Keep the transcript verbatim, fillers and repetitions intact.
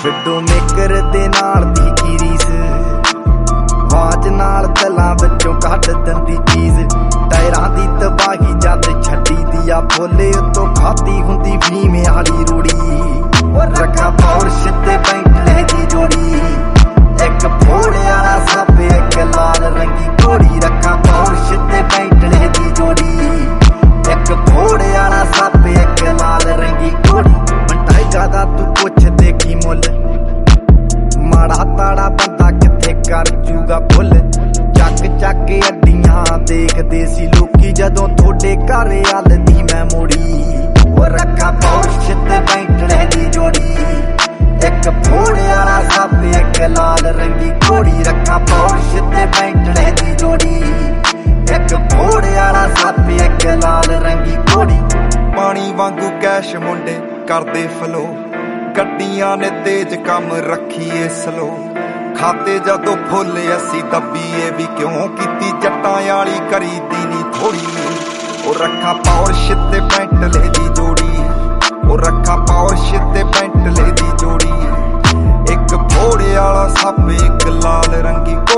widow maker ਦੇ ਨਾਲ ਦੀ ਈਰੀਸ watch ਨਾਲ ਤਲਾਂ ਵਿੱਚੋਂ ਕੱਢ ਦਿੰਦੀ ਚੀਜ਼ ਟਾਇਰਾਂ ਦੀ ਤਬਾਹੀ ਜਦ ਛੱਡੀ ਦੀ ਆ ਬੋਲੇ ਉਤੋਂ ਖਾਦੀ ਹੁੰਦੀ ਭੀਮ ਵਾਲੀ ਰੂੜੀ ਰੱਖਾ ਪੌਰਸ਼ ਤੇ ਬੈਂਟਲੇ ਦੀ ਜੋੜੀ ਇੱਕ ਫੋੜੇ ਵਾਲਾ ਸੱਪ ਇੱਕ ਲਾਲ ਰੰਗੀ ਘੋੜੀ ਰੱਖਾ ਪੌਰਸ਼ ਤੇ ਬੈਂਟਲੇ ਦੀ ਜੋੜੀ ਇੱਕ ਫੋੜੇ ਵਾਲਾ ਸੱਪ ਇੱਕ ਲਾਲ ਰੰਗੀ ਘੋੜੀ ਬੰਟਾਈ ਜ਼ਿਆਦਾ ਤੂੰ ਪੁੱਛ ਦੇਖੀ ਮੁੱਲ ਮਾੜਾ ਤਾੜਾ ਬੰਦਾ ਕਿੱਥੇ ਕਰ ਜੂਗਾ ਭੁੱਲ ਚੱਕ ਚੱਕ ਅੱਡੀਆਂ ਦੇਖਦੇ ਸੀ ਲੋਕੀ ਜਦੋਂ ਤੁਹਾਡੇ ਘਰ ਵੱਲ ਦੀ ਮੈਂ ਮੋੜੀ ਉਹ ਰੱਖਾ ਪੌਰਸ਼ ਤੇ ਬੈਂਟਲੇ ਦੀ ਜੋੜੀ ਇੱਕ ਫੋੜੇ ਵਾਲਾ ਸੱਪ ਇੱਕ ਲਾਲ ਰੰਗੀ ਘੋੜੀ ਰੱਖਾ ਪੌਰਸ਼ ਤੇ ਬੈਂਟਲੇ ਦੀ ਜੋੜੀ ਇੱਕ ਫੋੜੇ ਵਾਲਾ ਸੱਪ ਇੱਕ ਲਾਲ ਰੰਗੀ ਘੋੜੀ ਪਾਣੀ ਵਾਂਗੂ ਕੈਸ਼ ਮੁੰਡੇ ਕਰਦੇ ਫਲੋ ਗੱਡੀਆਂ ਨੇ ਤੇਜ ਕੰਮ ਰੱਖੀਏ ਸਲੋ ਖਾਤੇ ਜਦੋਂ ਫੁੱਲ ਅਸੀਂ ਦੱਬੀਏ ਵੀ ਕਿਉਂ ਕੀਤੀ ਜੱਟਾਂ ਵਾਲੀ ਕਰੀਦੀ ਨੀ ਥੋੜੀ ਉਹ ਰੱਖਾ ਪੌਰਸ਼ ਤੇ ਬੈਂਟਲੇ ਦੀ ਜੋੜੀ ਉਹ ਰੱਖਾ ਪੌਰਸ਼ ਤੇ ਬੈਂਟਲੇ ਦੀ ਜੋੜੀ ਇੱਕ ਫੋੜੇ ਵਾਲਾ ਸੱਪ ਇੱਕ ਲਾਲ ਰੰਗੀ